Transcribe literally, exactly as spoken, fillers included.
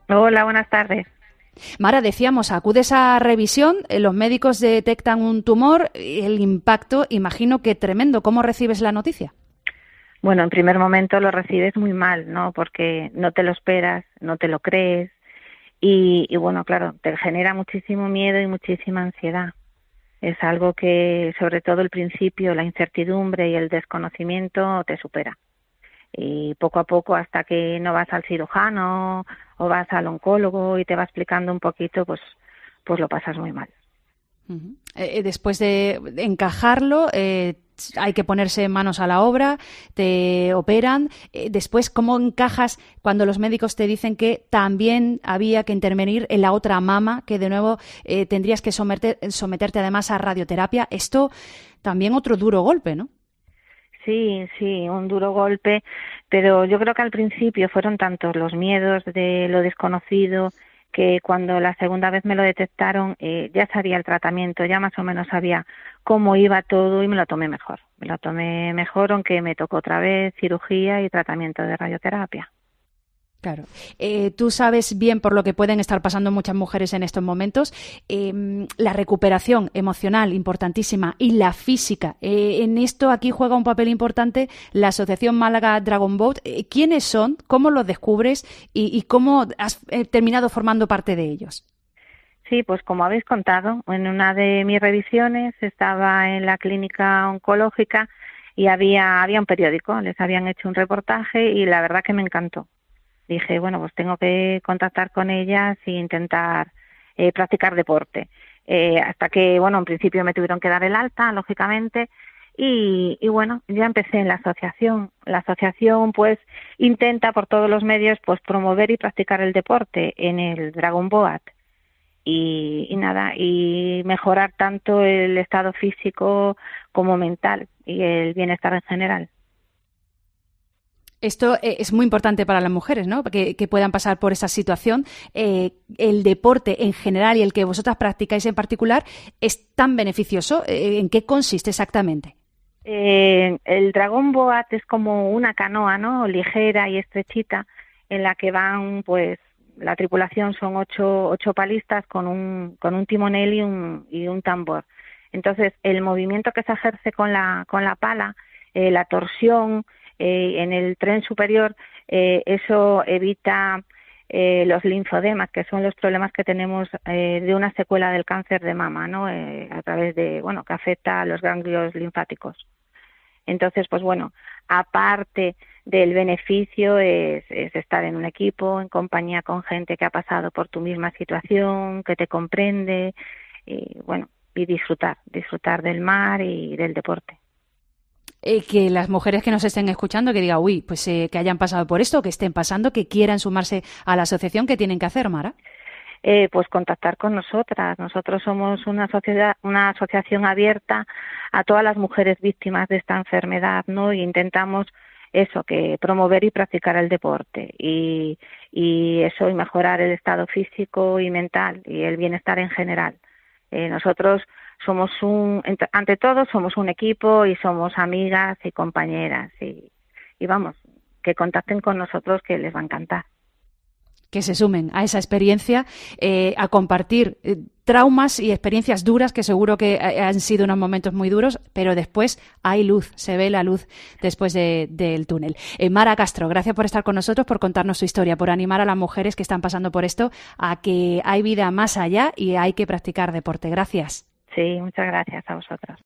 Hola, buenas tardes. Mara, decíamos, acudes a revisión, eh, los médicos detectan un tumor, el impacto, imagino que tremendo. ¿Cómo recibes la noticia? Bueno, en primer momento lo recibes muy mal, ¿no? Porque no te lo esperas, no te lo crees y, y bueno, claro, te genera muchísimo miedo y muchísima ansiedad. Es algo que, sobre todo al principio, la incertidumbre y el desconocimiento te supera. Y poco a poco, hasta que no vas al cirujano o vas al oncólogo y te va explicando un poquito, pues, pues lo pasas muy mal. Uh-huh. Eh, después de encajarlo, eh, hay que ponerse manos a la obra, te operan. Eh, después, ¿cómo encajas cuando los médicos te dicen que también había que intervenir en la otra mama, que de nuevo eh, tendrías que someter, someterte además a radioterapia? Esto también otro duro golpe, ¿no? Sí, sí, un duro golpe, pero yo creo que al principio fueron tantos los miedos de lo desconocido que cuando la segunda vez me lo detectaron eh, ya sabía el tratamiento, ya más o menos sabía cómo iba todo y me lo tomé mejor. Me lo tomé mejor, aunque me tocó otra vez cirugía y tratamiento de radioterapia. Claro. Eh, tú sabes bien por lo que pueden estar pasando muchas mujeres en estos momentos. Eh, la recuperación emocional, importantísima, y la física. Eh, en esto aquí juega un papel importante la Asociación Málaga Dragon Boat. Eh, ¿Quiénes son? ¿Cómo los descubres? ¿Y, y cómo has eh, terminado formando parte de ellos? Sí, pues como habéis contado, en una de mis revisiones estaba en la clínica oncológica y había, había un periódico, les habían hecho un reportaje y la verdad que me encantó. Dije, bueno, pues tengo que contactar con ellas e intentar eh, practicar deporte. Eh, hasta que, bueno, en principio me tuvieron que dar el alta, lógicamente, y, y bueno, ya empecé en la asociación. La asociación, pues, intenta por todos los medios, pues, promover y practicar el deporte en el Dragon Boat. Y, y nada, y mejorar tanto el estado físico como mental y el bienestar en general. Esto eh, es muy importante para las mujeres, ¿no? Que, que puedan pasar por esa situación. Eh, el deporte en general y el que vosotras practicáis en particular es tan beneficioso. Eh, ¿En qué consiste exactamente? Eh, el Dragon Boat es como una canoa, ¿no? Ligera y estrechita, en la que van, pues, la tripulación son ocho, ocho palistas con un, con un timonel y un, y un tambor. Entonces, el movimiento que se ejerce con la, con la pala, eh, la torsión eh, en el tren superior, eh, eso evita eh, los linfodemas, que son los problemas que tenemos eh, de una secuela del cáncer de mama, ¿no? Eh, a través de, bueno, que afecta a los ganglios linfáticos. Entonces, pues bueno, aparte del beneficio es, es estar en un equipo, en compañía con gente que ha pasado por tu misma situación, que te comprende, y bueno, y disfrutar, disfrutar del mar y del deporte. Eh, que las mujeres que nos estén escuchando, que digan, uy, pues eh, que hayan pasado por esto, que estén pasando, que quieran sumarse a la asociación, ¿qué tienen que hacer, Mara? Eh, pues contactar con nosotras. Nosotros somos una sociedad, una asociación abierta a todas las mujeres víctimas de esta enfermedad, ¿no? Y intentamos eso, que promover y practicar el deporte y, y eso y mejorar el estado físico y mental y el bienestar en general. Eh, nosotros somos un, ante todo somos un equipo y somos amigas y compañeras y, y vamos, que contacten con nosotros que les va a encantar. Que se sumen a esa experiencia, eh, a compartir eh, traumas y experiencias duras, que seguro que eh, han sido unos momentos muy duros, pero después hay luz, se ve la luz después de, del túnel. Eh, Mara Castro, gracias por estar con nosotros, por contarnos su historia, por animar a las mujeres que están pasando por esto a que hay vida más allá y hay que practicar deporte. Gracias. Sí, muchas gracias a vosotros.